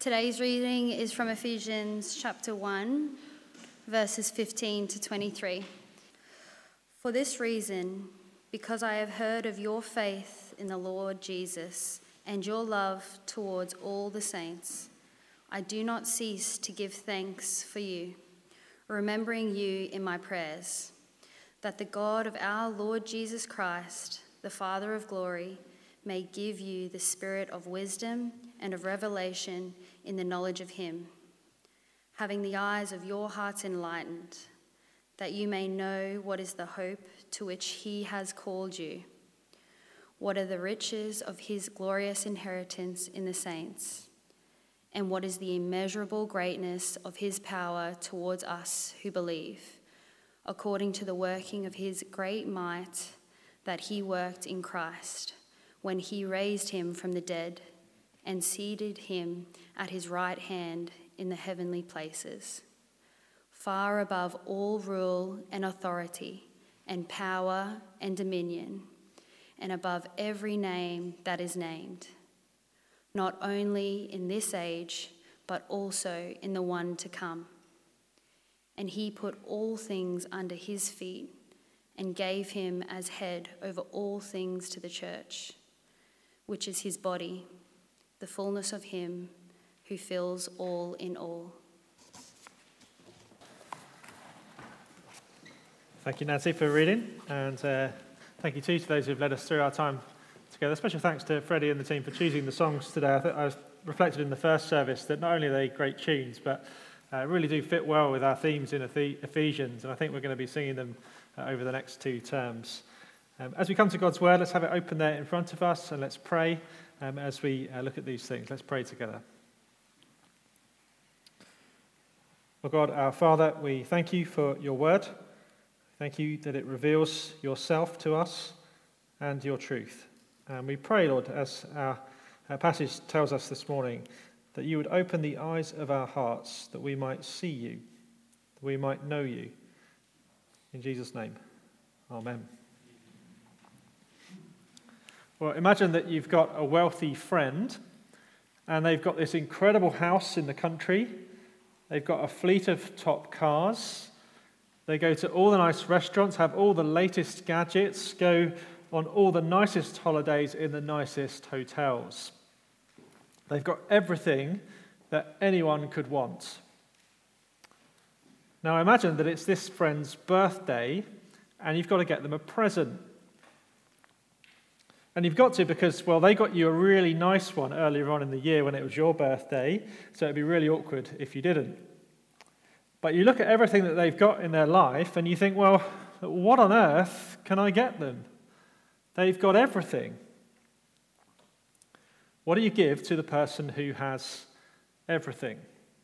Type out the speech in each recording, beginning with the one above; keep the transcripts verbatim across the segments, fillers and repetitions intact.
Today's reading is from Ephesians chapter one, verses fifteen to twenty-three. For this reason, because I have heard of your faith in the Lord Jesus and your love towards all the saints, I do not cease to give thanks for you, remembering you in my prayers, that the God of our Lord Jesus Christ, the Father of glory, may give you the spirit of wisdom and of revelation in the knowledge of him, having the eyes of your hearts enlightened, that you may know what is the hope to which he has called you, what are the riches of his glorious inheritance in the saints, and what is the immeasurable greatness of his power towards us who believe, according to the working of his great might that he worked in Christ, when he raised him from the dead and seated him at his right hand in the heavenly places, far above all rule and authority and power and dominion, and above every name that is named, not only in this age, but also in the one to come. And he put all things under his feet and gave him as head over all things to the church, which is his body, the fullness of him who fills all in all. Thank you, Nancy, for reading, and uh, thank you too to those who've led us through our time together. Special thanks to Freddie and the team for choosing the songs today. I, th- I was reflected in the first service that not only are they great tunes, but uh, really do fit well with our themes in Eph- Ephesians, and I think we're going to be singing them uh, over the next two terms. Um, as we come to God's Word, let's have it open there in front of us, and let's pray um, as we uh, look at these things. Let's pray together. Lord God, our Father, we thank you for your Word. Thank you that it reveals yourself to us and your truth. And we pray, Lord, as our, our passage tells us this morning, that you would open the eyes of our hearts, that we might see you, that we might know you. In Jesus' name, amen. Well, imagine that you've got a wealthy friend, and they've got this incredible house in the country. They've got a fleet of top cars. They go to all the nice restaurants, have all the latest gadgets, go on all the nicest holidays in the nicest hotels. They've got everything that anyone could want. Now imagine that it's this friend's birthday, and you've got to get them a present. And you've got to because, well, they got you a really nice one earlier on in the year when it was your birthday, so it'd be really awkward if you didn't. But you look at everything that they've got in their life and you think, well, what on earth can I get them? They've got everything. What do you give to the person who has everything?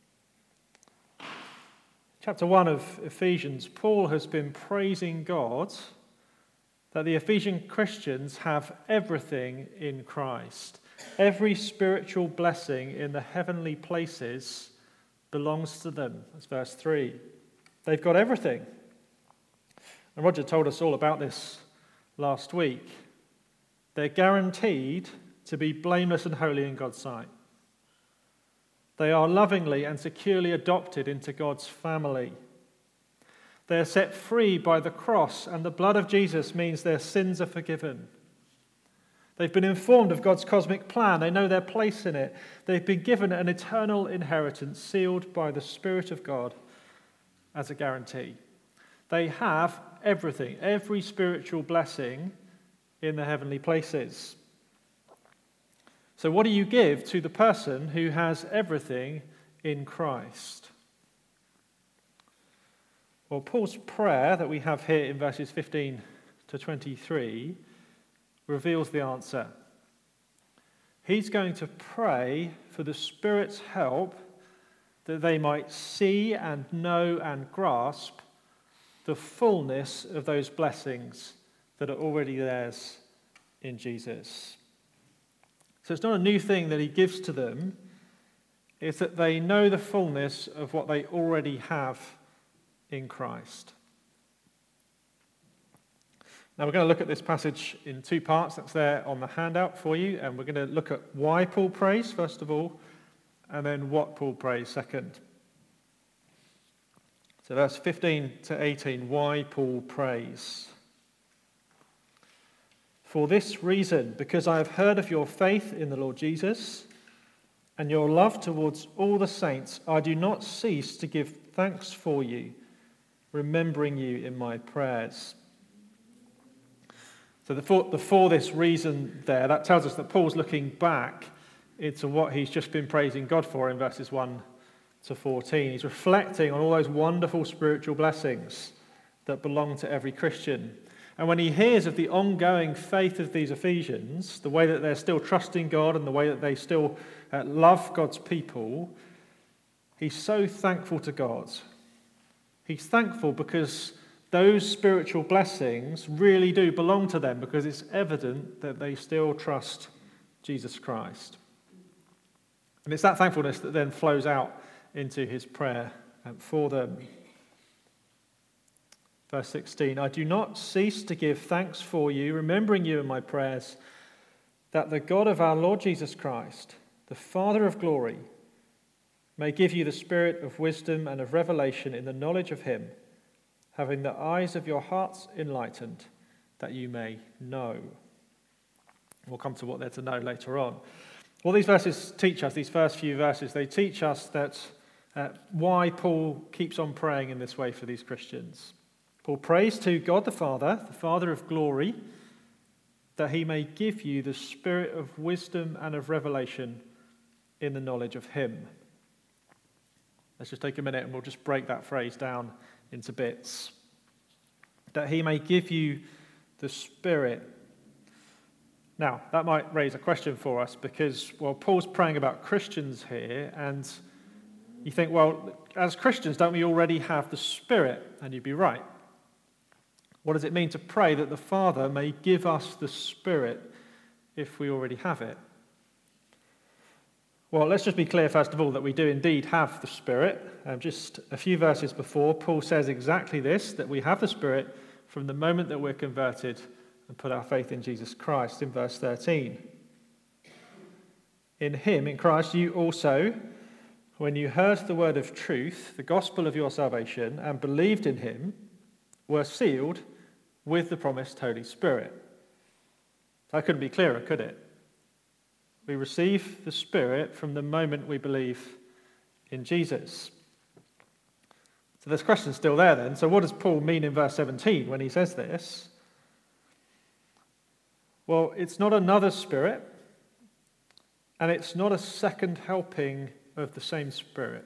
Chapter one of Ephesians, Paul has been praising God that the Ephesian Christians have everything in Christ. Every spiritual blessing in the heavenly places belongs to them. That's verse three. They've got everything. And Roger told us all about this last week. They're guaranteed to be blameless and holy in God's sight. They are lovingly and securely adopted into God's family. They are set free by the cross, and the blood of Jesus means their sins are forgiven. They've been informed of God's cosmic plan. They know their place in it. They've been given an eternal inheritance sealed by the Spirit of God as a guarantee. They have everything, every spiritual blessing in the heavenly places. So what do you give to the person who has everything in Christ? Well, Paul's prayer that we have here in verses fifteen to twenty-three reveals the answer. He's going to pray for the Spirit's help that they might see and know and grasp the fullness of those blessings that are already theirs in Jesus. So it's not a new thing that he gives to them, it's that they know the fullness of what they already have in Christ. Now we're going to look at this passage in two parts. That's there on the handout for you, and we're going to look at why Paul prays, first of all, and then what Paul prays second. So verse fifteen to eighteen, why Paul prays. For this reason, because I have heard of your faith in the Lord Jesus and your love towards all the saints, I do not cease to give thanks for you, remembering you in my prayers. So the for, the for this reason there, that tells us that Paul's looking back into what he's just been praising God for in verses one to fourteen. He's reflecting on all those wonderful spiritual blessings that belong to every Christian. And when he hears of the ongoing faith of these Ephesians, the way that they're still trusting God and the way that they still uh, love God's people, he's so thankful to God. He's thankful because those spiritual blessings really do belong to them, because it's evident that they still trust Jesus Christ. And it's that thankfulness that then flows out into his prayer for them. Verse sixteen, I do not cease to give thanks for you, remembering you in my prayers, that the God of our Lord Jesus Christ, the Father of glory, may give you the spirit of wisdom and of revelation in the knowledge of him, having the eyes of your hearts enlightened, that you may know. We'll come to what they're to know later on. What these verses teach us, these first few verses, they teach us that uh, why Paul keeps on praying in this way for these Christians. Paul prays to God the Father, the Father of glory, that he may give you the spirit of wisdom and of revelation in the knowledge of him. Let's just take a minute and we'll just break that phrase down into bits. That he may give you the Spirit. Now, that might raise a question for us because, well, Paul's praying about Christians here, and you think, well, as Christians, don't we already have the Spirit? And you'd be right. What does it mean to pray that the Father may give us the Spirit if we already have it? Well, let's just be clear, first of all, that we do indeed have the Spirit. Um, just a few verses before, Paul says exactly this, that we have the Spirit from the moment that we're converted and put our faith in Jesus Christ, in verse thirteen. In him, in Christ, you also, when you heard the word of truth, the gospel of your salvation, and believed in him, were sealed with the promised Holy Spirit. That couldn't be clearer, could it? We receive the Spirit from the moment we believe in Jesus. So this question's still there then. So what does Paul mean in verse seventeen when he says this? Well, it's not another Spirit, and it's not a second helping of the same Spirit.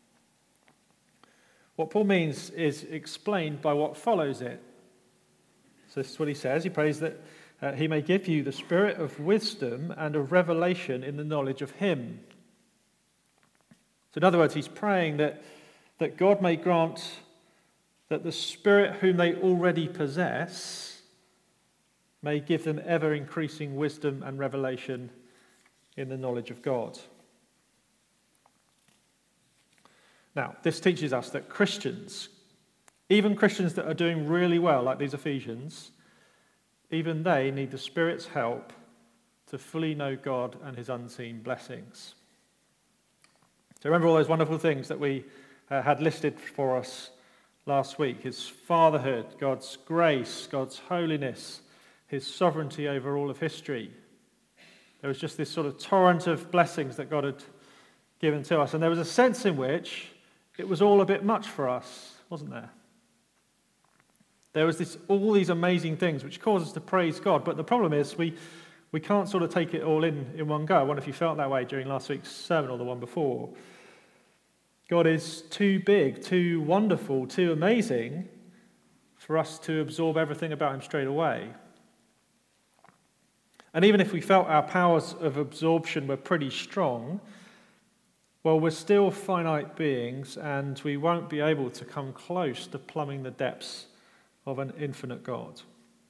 What Paul means is explained by what follows it. So this is what he says. He prays that uh, he may give you the spirit of wisdom and of revelation in the knowledge of him. So in other words, he's praying that, that God may grant that the Spirit whom they already possess may give them ever-increasing wisdom and revelation in the knowledge of God. Now, this teaches us that Christians, even Christians that are doing really well, like these Ephesians, even they need the Spirit's help to fully know God and his unseen blessings. So remember all those wonderful things that we uh, had listed for us last week. His fatherhood, God's grace, God's holiness, his sovereignty over all of history. There was just this sort of torrent of blessings that God had given to us. And there was a sense in which it was all a bit much for us, wasn't there? There was this, all these amazing things which cause us to praise God. But the problem is we, we can't sort of take it all in in one go. I wonder if you felt that way during last week's sermon or the one before. God is too big, too wonderful, too amazing for us to absorb everything about him straight away. And even if we felt our powers of absorption were pretty strong, well, we're still finite beings, and we won't be able to come close to plumbing the depths of an infinite God.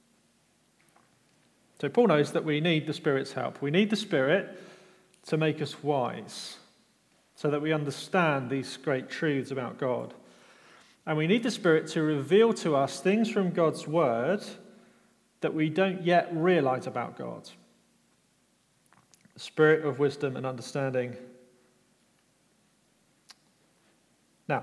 So Paul knows that we need the Spirit's help. We need the Spirit to make us wise, so that we understand these great truths about God. And we need the Spirit to reveal to us things from God's Word that we don't yet realize about God. The spirit of wisdom and understanding Now,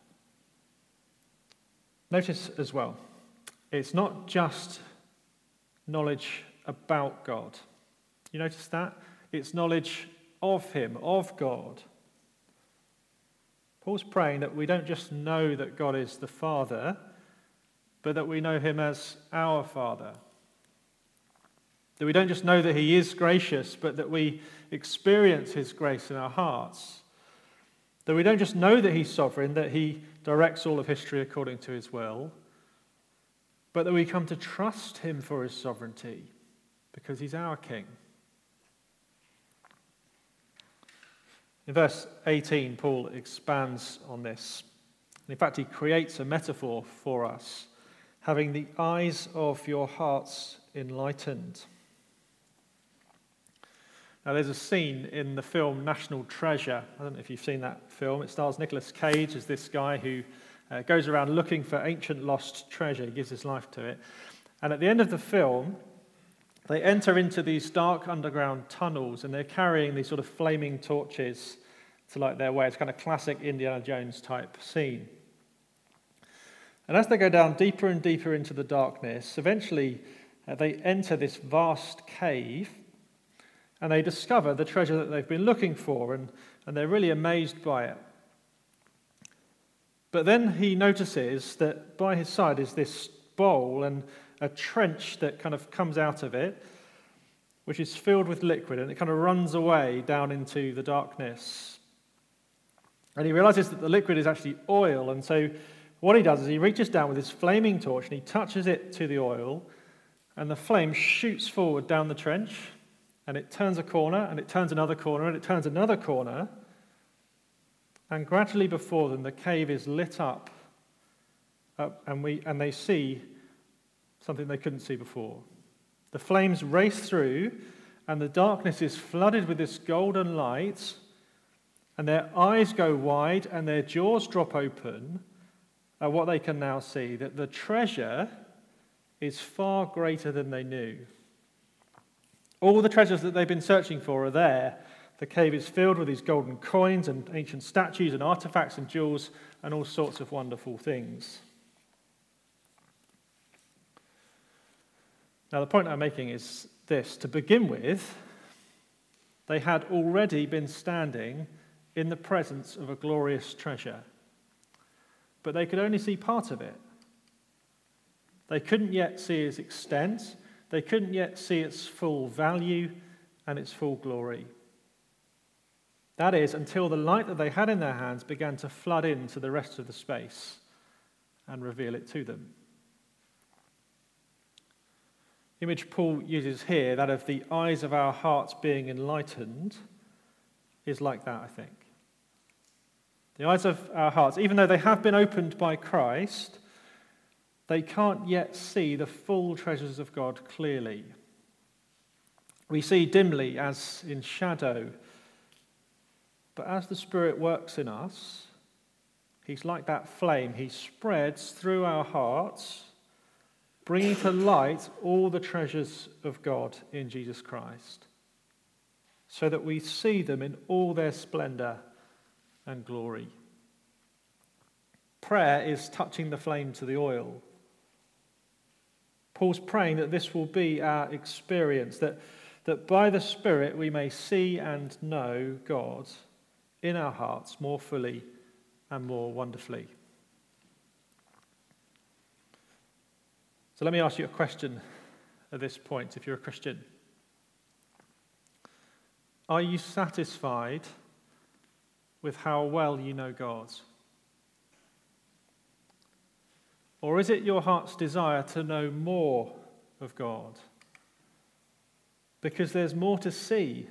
notice as well, it's not just knowledge about God. You notice that? It's knowledge of him, of God. Paul's praying that we don't just know that God is the Father, but that we know him as our Father. That we don't just know that he is gracious, but that we experience his grace in our hearts. That we don't just know that he's sovereign, that he directs all of history according to his will, but that we come to trust him for his sovereignty because he's our King. In verse eighteen, Paul expands on this. In fact, he creates a metaphor for us, having the eyes of your hearts enlightened. Now, there's a scene in the film National Treasure. I don't know if you've seen that film. It stars Nicolas Cage as this guy who uh, goes around looking for ancient lost treasure. He gives his life to it. And at the end of the film, they enter into these dark underground tunnels, and they're carrying these sort of flaming torches to light their way. It's kind of classic Indiana Jones type scene. And as they go down deeper and deeper into the darkness, eventually uh, they enter this vast cave, and they discover the treasure that they've been looking for, and, and they're really amazed by it. But then he notices that by his side is this bowl and a trench that kind of comes out of it, which is filled with liquid, and it kind of runs away down into the darkness. And he realizes that the liquid is actually oil, and so what he does is he reaches down with his flaming torch and he touches it to the oil, and the flame shoots forward down the trench, and it turns a corner, and it turns another corner, and it turns another corner, and gradually before them the cave is lit up, up and we and they see something they couldn't see before. The flames race through, and the darkness is flooded with this golden light, and their eyes go wide and their jaws drop open at what they can now see, that the treasure is far greater than they knew. All the treasures that they've been searching for are there. The cave is filled with these golden coins and ancient statues and artifacts and jewels and all sorts of wonderful things. Now, the point I'm making is this. To begin with, they had already been standing in the presence of a glorious treasure, but they could only see part of it. They couldn't yet see its extent. They couldn't yet see its full value and its full glory. That is, until the light that they had in their hands began to flood into the rest of the space and reveal it to them. The image Paul uses here, that of the eyes of our hearts being enlightened, is like that, I think. The eyes of our hearts, even though they have been opened by Christ, they can't yet see the full treasures of God clearly. We see dimly, as in shadow, but as the Spirit works in us, he's like that flame. He spreads through our hearts, bringing to light all the treasures of God in Jesus Christ, so that we see them in all their splendor and glory. Prayer is touching the flame to the oil. Paul's praying that this will be our experience, that, that by the Spirit we may see and know God in our hearts more fully and more wonderfully. So let me ask you a question at this point, if you're a Christian. Are you satisfied with how well you know God? Or is it your heart's desire to know more of God? Because there's more to see.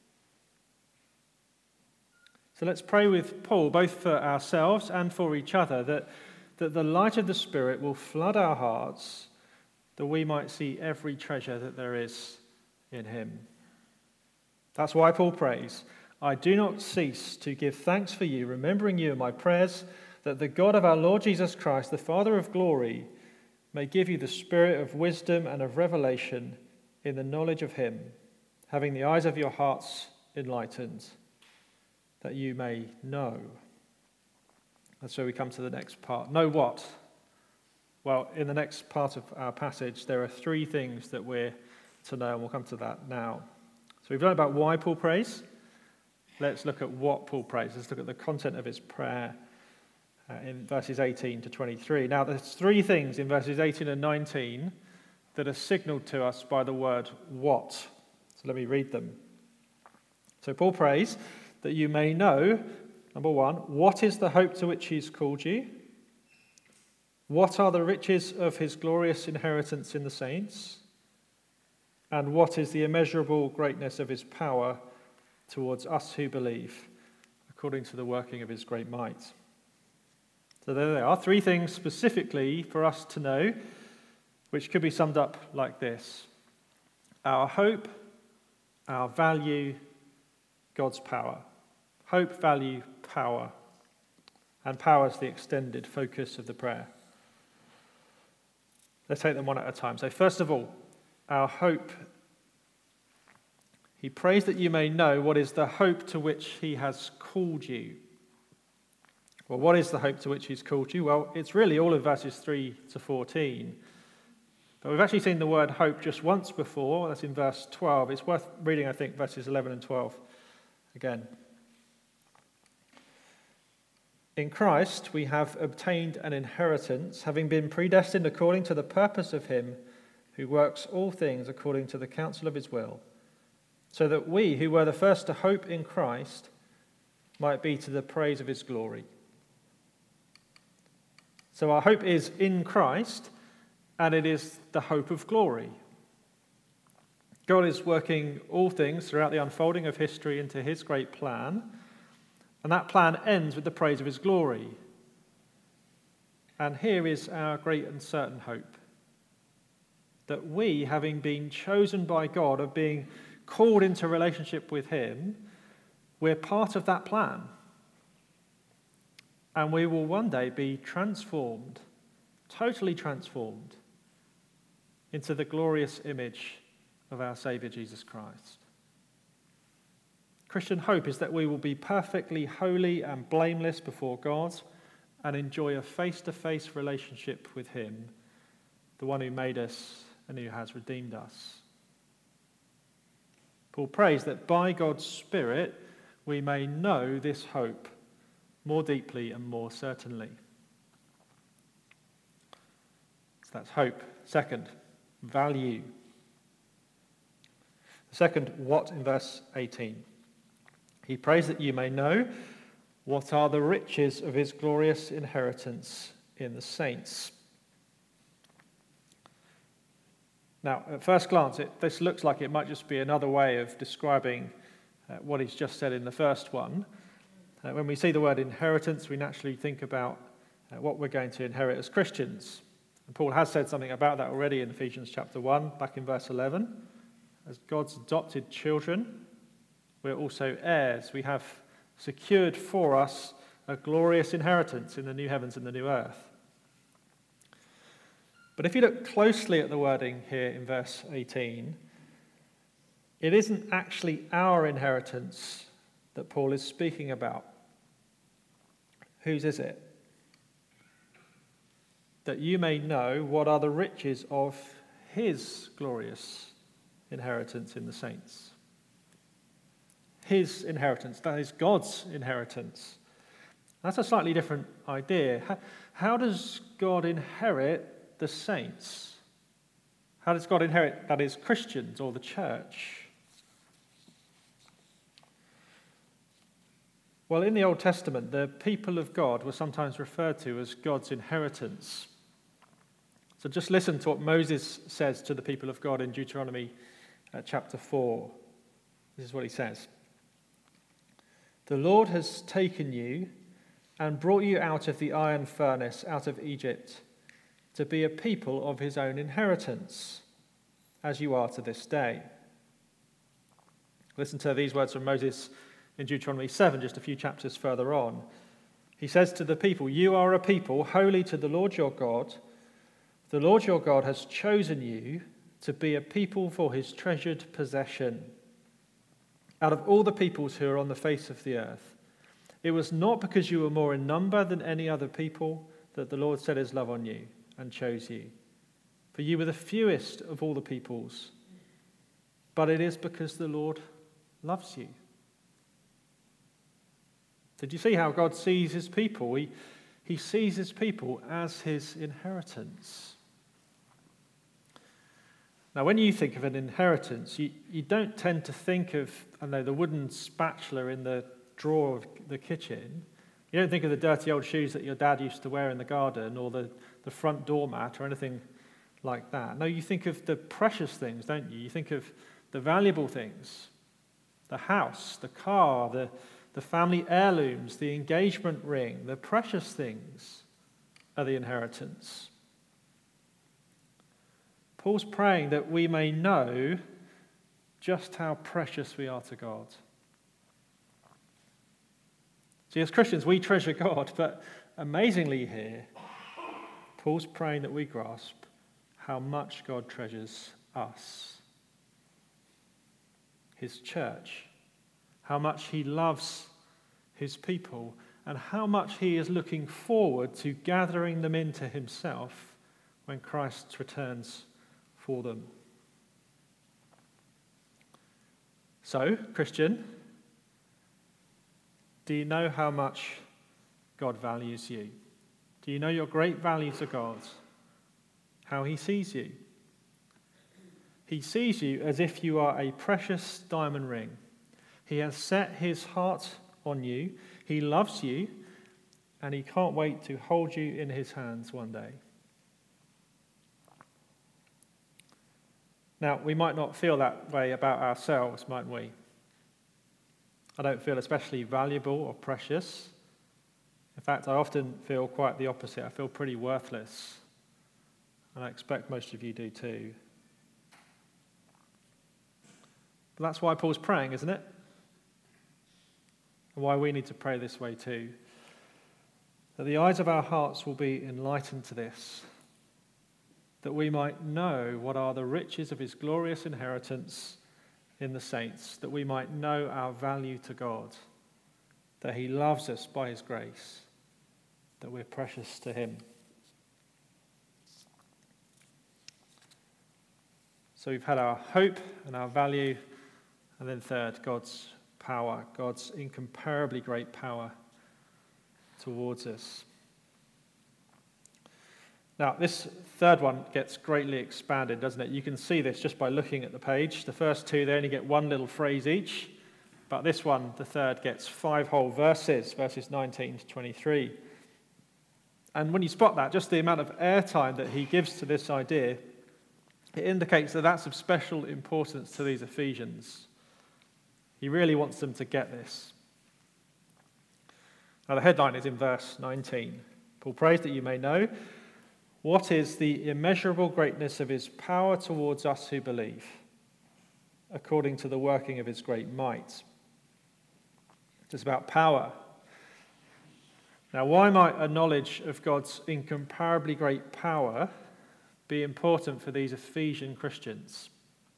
So let's pray with Paul, both for ourselves and for each other, that, that the light of the Spirit will flood our hearts, that we might see every treasure that there is in him. That's why Paul prays, I do not cease to give thanks for you, remembering you in my prayers, that the God of our Lord Jesus Christ, the Father of glory, may give you the spirit of wisdom and of revelation in the knowledge of him, having the eyes of your hearts enlightened, that you may know And so we come to the next part. Know what? Well, in the next part of our passage, there are three things that we're to know, and we'll come to that now. So we've learned about why Paul prays. Let's look at what Paul prays. Let's look at the content of his prayer uh, in verses eighteen to twenty-three. Now, there's three things in verses eighteen and nineteen that are signaled to us by the word what. So let me read them. So Paul prays that you may know, number one, what is the hope to which he's called you? What are the riches of his glorious inheritance in the saints? And what is the immeasurable greatness of his power towards us who believe, according to the working of his great might? So there they are, three things specifically for us to know, which could be summed up like this: our hope, our value, God's power. Hope, value, power. And power is the extended focus of the prayer. Let's take them one at a time. So first of all, our hope. He prays that you may know what is the hope to which he has called you. Well, what is the hope to which he's called you? Well, it's really all of verses three to fourteen. But we've actually seen the word hope just once before. That's in verse twelve. It's worth reading, I think, verses eleven and twelve again. In Christ we have obtained an inheritance, having been predestined according to the purpose of him who works all things according to the counsel of his will, so that we, who were the first to hope in Christ, might be to the praise of his glory. So our hope is in Christ, and it is the hope of glory. God is working all things throughout the unfolding of history into his great plan, and that plan ends with the praise of his glory. And here is our great and certain hope, that we, having been chosen by God, of being called into relationship with him, we're part of that plan. And we will one day be transformed, totally transformed, into the glorious image of our Saviour Jesus Christ. Christian hope is that we will be perfectly holy and blameless before God and enjoy a face-to-face relationship with him, the one who made us and who has redeemed us. Paul prays that by God's Spirit we may know this hope more deeply and more certainly. So that's hope. Second, value. The second, what, in verse eighteen. He prays that you may know what are the riches of his glorious inheritance in the saints. Now, at first glance, it, this looks like it might just be another way of describing uh, what he's just said in the first one. Uh, when we see the word inheritance, we naturally think about uh, what we're going to inherit as Christians. And Paul has said something about that already in Ephesians chapter one, back in verse eleven. As God's adopted children, we're also heirs. We have secured for us a glorious inheritance in the new heavens and the new earth. But if you look closely at the wording here in verse eighteen, it isn't actually our inheritance that Paul is speaking about. Whose is it? That you may know what are the riches of his glorious inheritance in the saints. His inheritance, that is God's inheritance. That's a slightly different idea. How, how does God inherit the saints? How does God inherit, that is, Christians or the church? Well, in the Old Testament, the people of God were sometimes referred to as God's inheritance. So just listen to what Moses says to the people of God in Deuteronomy uh, chapter four. This is what he says. The Lord has taken you and brought you out of the iron furnace, out of Egypt, to be a people of his own inheritance, as you are to this day. Listen to these words from Moses in Deuteronomy seven, just a few chapters further on. He says to the people, you are a people holy to the Lord your God. The Lord your God has chosen you to be a people for his treasured possession out of all the peoples who are on the face of the earth. It was not because you were more in number than any other people that the Lord set his love on you and chose you. For you were the fewest of all the peoples, but it is because the Lord loves you. Did you see how God sees his people? He, he sees his people as his inheritance. Now, when you think of an inheritance, you, you don't tend to think of, I don't know, the wooden spatula in the drawer of the kitchen. You don't think of the dirty old shoes that your dad used to wear in the garden, or the, the front doormat or anything like that. No, you think of the precious things, don't you? You think of the valuable things, the house, the car, the, the family heirlooms, the engagement ring. The precious things are the inheritance. Paul's praying that we may know just how precious we are to God. See, as Christians, we treasure God, but amazingly here, Paul's praying that we grasp how much God treasures us, his church, how much he loves his people, and how much he is looking forward to gathering them into himself when Christ returns for them. So, Christian, do you know how much God values you? Do you know your great value to God? How he sees you? He sees you as if you are a precious diamond ring. He has set his heart on you. He loves you, and he can't wait to hold you in his hands one day. Now, we might not feel that way about ourselves, mightn't we? I don't feel especially valuable or precious. In fact, I often feel quite the opposite. I feel pretty worthless. And I expect most of you do too. But that's why Paul's praying, isn't it? And why we need to pray this way too. That the eyes of our hearts will be enlightened to this. That we might know what are the riches of his glorious inheritance in the saints. That we might know our value to God. That he loves us by his grace. That we're precious to him. So we've had our hope and our value, and then third, God's power, God's incomparably great power towards us. Now, this third one gets greatly expanded, doesn't it? You can see this just by looking at the page. The first two, they only get one little phrase each, but this one, the third, gets five whole verses, verses nineteen to twenty-three. And when you spot that, just the amount of airtime that he gives to this idea, it indicates that that's of special importance to these Ephesians. He really wants them to get this. Now, the headline is in verse nineteen. Paul prays that you may know what is the immeasurable greatness of his power towards us who believe, according to the working of his great might. It's about power. Now, why might a knowledge of God's incomparably great power be important for these Ephesian Christians?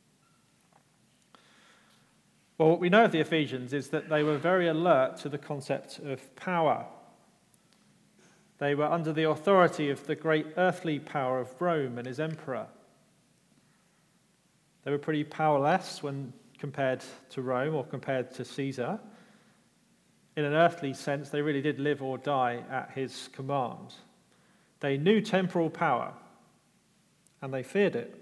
Well, what we know of the Ephesians is that they were very alert to the concept of power. They were under the authority of the great earthly power of Rome and his emperor. They were pretty powerless when compared to Rome or compared to Caesar. In an earthly sense, they really did live or die at his command. They knew temporal power, and they feared it.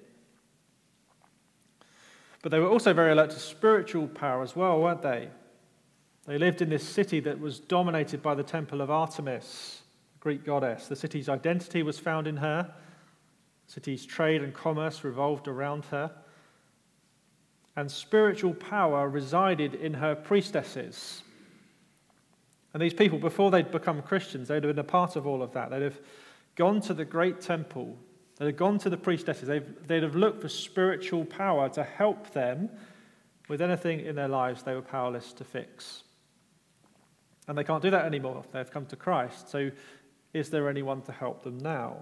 But they were also very alert to spiritual power as well, weren't they? They lived in this city that was dominated by the temple of Artemis, the Greek goddess. The city's identity was found in her. The city's trade and commerce revolved around her. And spiritual power resided in her priestesses. And these people, before they'd become Christians, they'd have been a part of all of that. They'd have gone to the great temple. They'd have gone to the priestesses. They'd, they'd have looked for spiritual power to help them with anything in their lives they were powerless to fix. And they can't do that anymore. They've come to Christ. So is there anyone to help them now?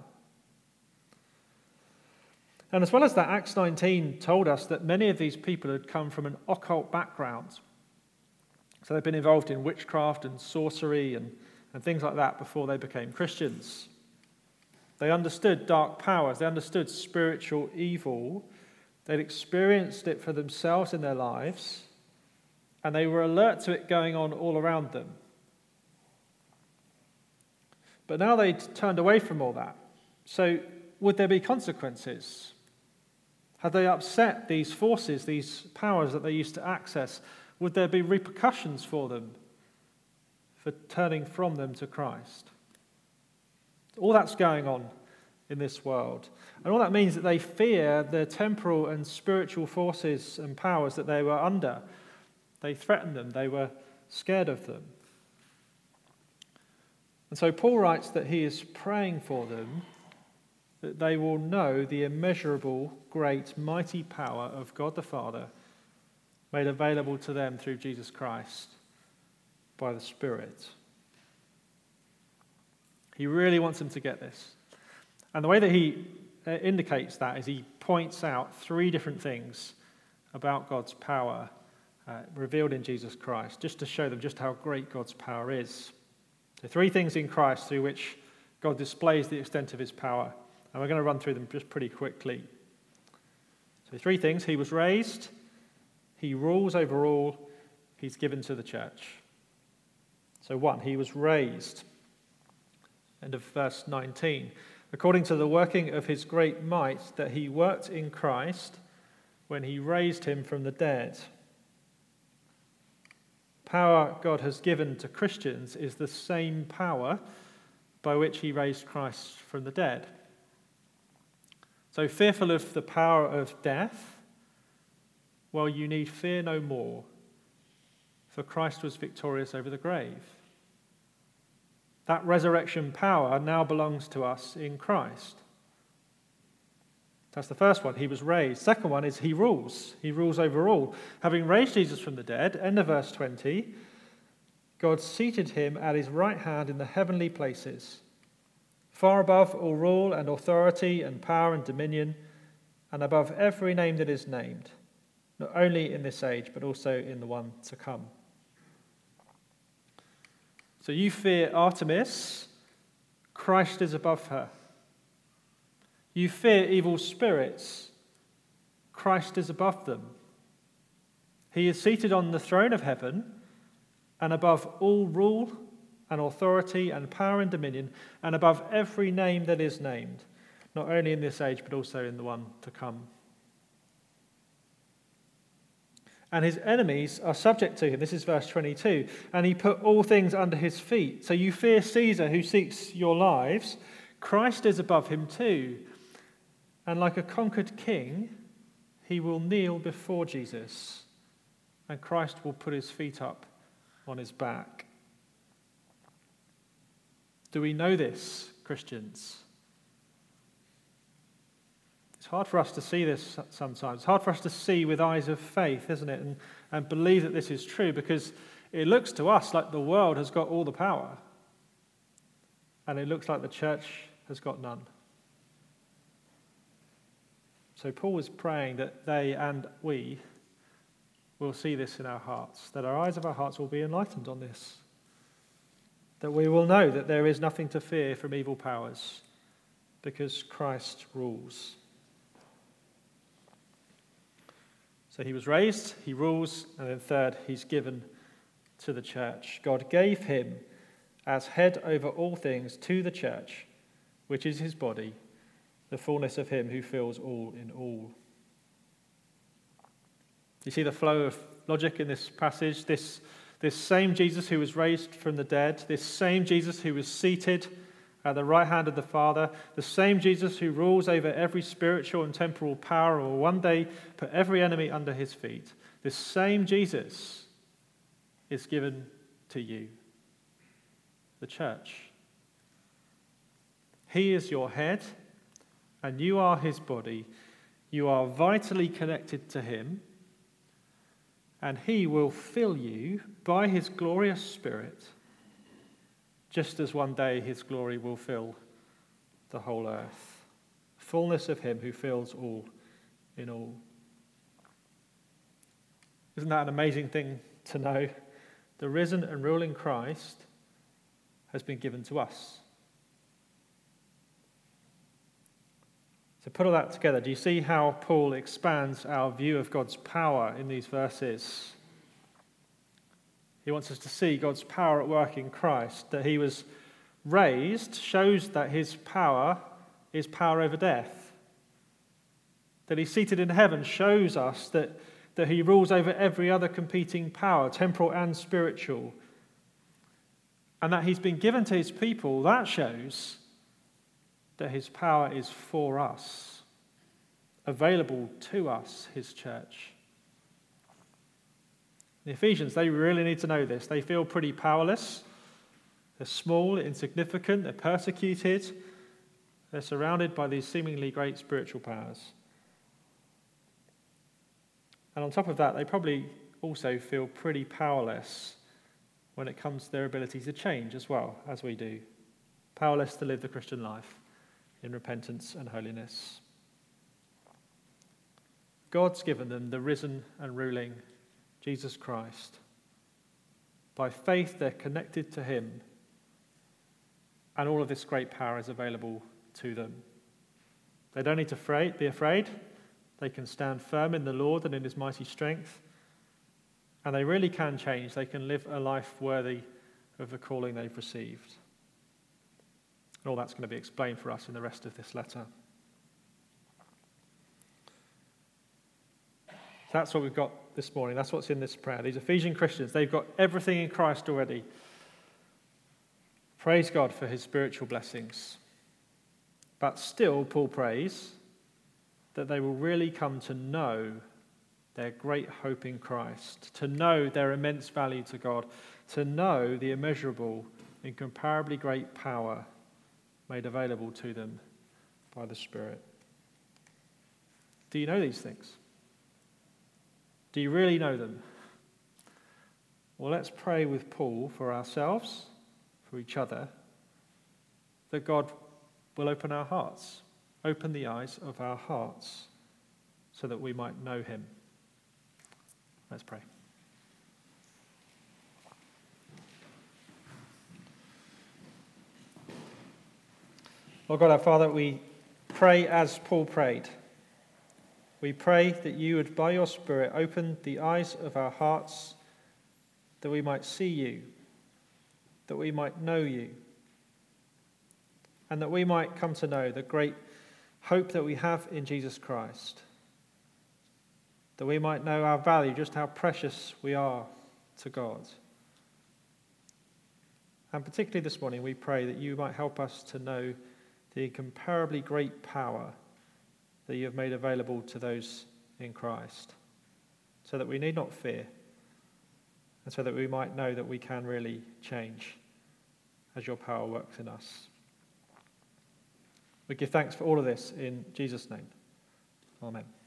And as well as that, Acts nineteen told us that many of these people had come from an occult background. So they've been involved in witchcraft and sorcery and, and things like that before they became Christians. They understood dark powers. They understood spiritual evil. They'd experienced it for themselves in their lives, and they were alert to it going on all around them. But now they'd turned away from all that. So would there be consequences? Had they upset these forces, these powers that they used to access? Would there be repercussions for them for turning from them to Christ? All that's going on in this world. And all that means that they fear the temporal and spiritual forces and powers that they were under. They threatened them. They were scared of them. And so Paul writes that he is praying for them, that they will know the immeasurable, great, mighty power of God the Father made available to them through Jesus Christ by the Spirit. He really wants them to get this. And the way that he indicates that is he points out three different things about God's power uh, revealed in Jesus Christ, just to show them just how great God's power is. So three things in Christ through which God displays the extent of his power. And we're going to run through them just pretty quickly. So three things. He was raised. He rules over all. He's given to the church. So one, he was raised. End of verse nineteen. According to the working of his great might that he worked in Christ when he raised him from the dead. Power God has given to Christians is the same power by which he raised Christ from the dead. So fearful of the power of death, well, you need fear no more, for Christ was victorious over the grave. That resurrection power now belongs to us in Christ. That's the first one. He was raised. Second one is he rules. He rules over all. Having raised Jesus from the dead, end of verse twenty, God seated him at his right hand in the heavenly places, far above all rule and authority and power and dominion, and above every name that is named, not only in this age, but also in the one to come. So you fear Artemis, Christ is above her. You fear evil spirits, Christ is above them. He is seated on the throne of heaven, and above all rule and authority and power and dominion, and above every name that is named, not only in this age, but also in the one to come. And his enemies are subject to him. This is verse twenty-two. And he put all things under his feet. So you fear Caesar who seeks your lives. Christ is above him too. And like a conquered king, he will kneel before Jesus. And Christ will put his feet up on his back. Do we know this, Christians? It's hard for us to see this sometimes. It's hard for us to see with eyes of faith, isn't it? And, and believe that this is true, because it looks to us like the world has got all the power. And it looks like the church has got none. So Paul is praying that they and we will see this in our hearts, that our eyes of our hearts will be enlightened on this, that we will know that there is nothing to fear from evil powers because Christ rules. So he was raised, he rules, and then third, he's given to the church. God gave him as head over all things to the church, which is his body, the fullness of him who fills all in all. You see the flow of logic in this passage? This, this same Jesus who was raised from the dead, this same Jesus who was seated at the right hand of the Father, the same Jesus who rules over every spiritual and temporal power, will one day put every enemy under his feet. This same Jesus is given to you, the church. He is your head, and you are his body. You are vitally connected to him, and he will fill you by his glorious Spirit, just as one day his glory will fill the whole earth. Fullness of him who fills all in all. Isn't that an amazing thing to know? the risen and ruling Christ, has been given to us. So put all that together. Do you see how Paul expands our view of God's power in these verses? He wants us to see God's power at work in Christ. That he was raised shows that his power is power over death. That he's seated in heaven shows us that, that he rules over every other competing power, temporal and spiritual. And that he's been given to his people, that shows that his power is for us, available to us, his church. The Ephesians, they really need to know this. They feel pretty powerless. They're small, insignificant, they're persecuted. They're surrounded by these seemingly great spiritual powers. And on top of that, they probably also feel pretty powerless when it comes to their ability to change as well, as we do. Powerless to live the Christian life in repentance and holiness. God's given them the risen and ruling Jesus Christ. By faith, they're connected to him, and all of this great power is available to them. They don't need to afraid, be afraid. They can stand firm in the Lord and in his mighty strength, and they really can change. They can live a life worthy of the calling they've received. And all that's going to be explained for us in the rest of this letter. That's what we've got this morning. That's what's in this prayer. These Ephesian Christians, they've got everything in Christ already. Praise God for his spiritual blessings. But still, Paul prays that they will really come to know their great hope in Christ, to know their immense value to God, to know the immeasurable, incomparably great power made available to them by the Spirit. Do you know these things? Do you really know them? Well, let's pray with Paul for ourselves, for each other, that God will open our hearts, open the eyes of our hearts, so that we might know him. Let's pray. Lord God, our Father, we pray as Paul prayed. We pray that you would, by your Spirit, open the eyes of our hearts, that we might see you, that we might know you, and that we might come to know the great hope that we have in Jesus Christ, that we might know our value, just how precious we are to God. And particularly this morning, we pray that you might help us to know the incomparably great power that you have made available to those in Christ, so that we need not fear, and so that we might know that we can really change as your power works in us. We give thanks for all of this in Jesus' name. Amen.